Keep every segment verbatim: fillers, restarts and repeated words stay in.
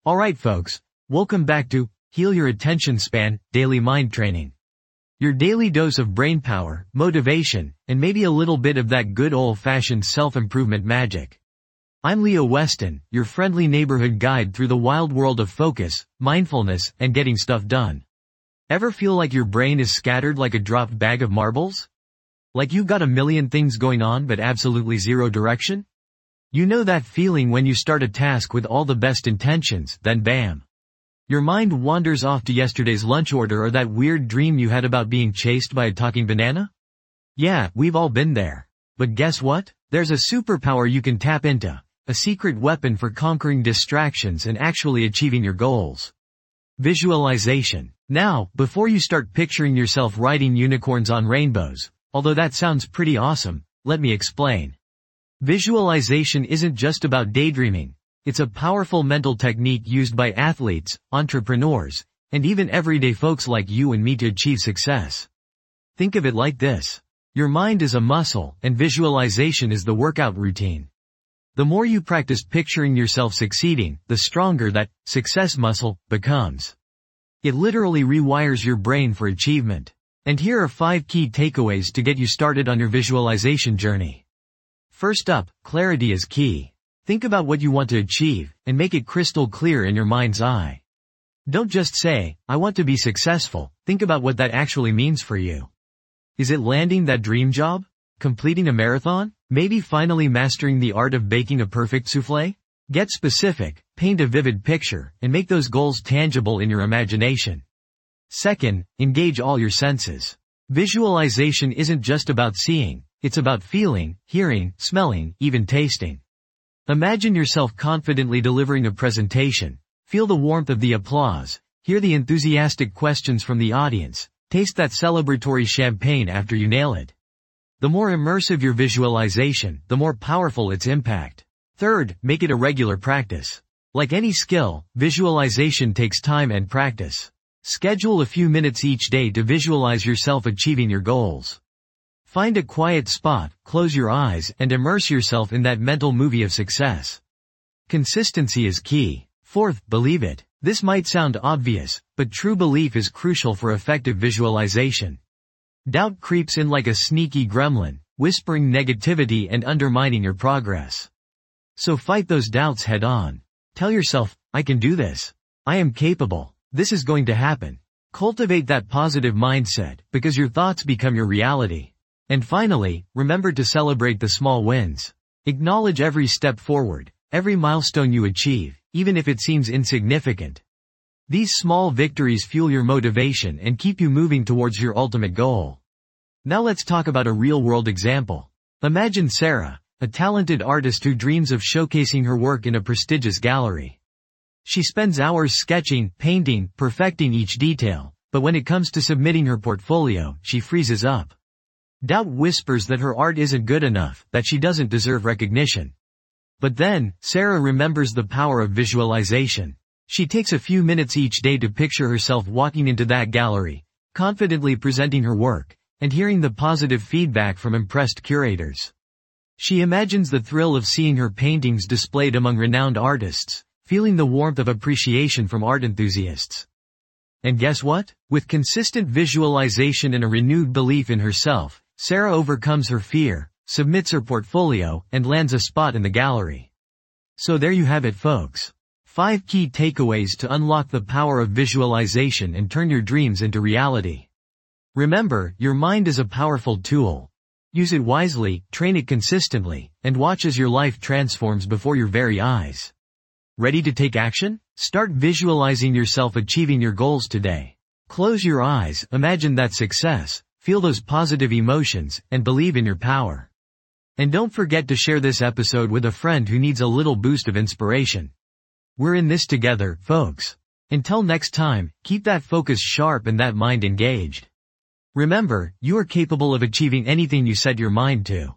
Alright folks, welcome back to Heal Your Attention Span Daily Mind Training. Your daily dose of brain power, motivation, and maybe a little bit of that good old-fashioned self-improvement magic. I'm Leo Weston, your friendly neighborhood guide through the wild world of focus, mindfulness, and getting stuff done. Ever feel like your brain is scattered like a dropped bag of marbles? Like you've got a million things going on but absolutely zero direction? You know that feeling when you start a task with all the best intentions, then bam. Your mind wanders off to yesterday's lunch order or that weird dream you had about being chased by a talking banana? Yeah, we've all been there. But guess what? There's a superpower you can tap into, a secret weapon for conquering distractions and actually achieving your goals. Visualization. Now, before you start picturing yourself riding unicorns on rainbows, although that sounds pretty awesome, let me explain. Visualization isn't just about daydreaming. It's a powerful mental technique used by athletes, entrepreneurs, and even everyday folks like you and me to achieve success. Think of it like this. Your mind is a muscle, and visualization is the workout routine. The more you practice picturing yourself succeeding, the stronger that success muscle becomes. It literally rewires your brain for achievement. And here are five key takeaways to get you started on your visualization journey. First up, clarity is key. Think about what you want to achieve, and make it crystal clear in your mind's eye. Don't just say, I want to be successful. Think about what that actually means for you. Is it landing that dream job? Completing a marathon? Maybe finally mastering the art of baking a perfect soufflé? Get specific, paint a vivid picture, and make those goals tangible in your imagination. Second, engage all your senses. Visualization isn't just about seeing. It's about feeling, hearing, smelling, even tasting. Imagine yourself confidently delivering a presentation. Feel the warmth of the applause. Hear the enthusiastic questions from the audience. Taste that celebratory champagne after you nail it. The more immersive your visualization, the more powerful its impact. Third, make it a regular practice. Like any skill, visualization takes time and practice. Schedule a few minutes each day to visualize yourself achieving your goals. Find a quiet spot, close your eyes, and immerse yourself in that mental movie of success. Consistency is key. Fourth, believe it. This might sound obvious, but true belief is crucial for effective visualization. Doubt creeps in like a sneaky gremlin, whispering negativity and undermining your progress. So fight those doubts head on. Tell yourself, I can do this. I am capable. This is going to happen. Cultivate that positive mindset, because your thoughts become your reality. And finally, remember to celebrate the small wins. Acknowledge every step forward, every milestone you achieve, even if it seems insignificant. These small victories fuel your motivation and keep you moving towards your ultimate goal. Now let's talk about a real-world example. Imagine Sarah, a talented artist who dreams of showcasing her work in a prestigious gallery. She spends hours sketching, painting, perfecting each detail, but when it comes to submitting her portfolio, she freezes up. Doubt whispers that her art isn't good enough, that she doesn't deserve recognition. But then, Sarah remembers the power of visualization. She takes a few minutes each day to picture herself walking into that gallery, confidently presenting her work, and hearing the positive feedback from impressed curators. She imagines the thrill of seeing her paintings displayed among renowned artists, feeling the warmth of appreciation from art enthusiasts. And guess what? With consistent visualization and a renewed belief in herself, Sarah overcomes her fear, submits her portfolio, and lands a spot in the gallery. So there you have it, folks. Five key takeaways to unlock the power of visualization and turn your dreams into reality. Remember, your mind is a powerful tool. Use it wisely, train it consistently, and watch as your life transforms before your very eyes. Ready to take action? Start visualizing yourself achieving your goals today. Close your eyes, imagine that success, feel those positive emotions, and believe in your power. And don't forget to share this episode with a friend who needs a little boost of inspiration. We're in this together, folks. Until next time, keep that focus sharp and that mind engaged. Remember, you are capable of achieving anything you set your mind to.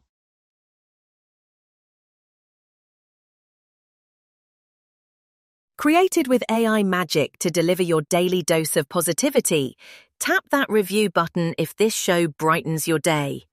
Created with A I magic to deliver your daily dose of positivity, tap that review button if this show brightens your day.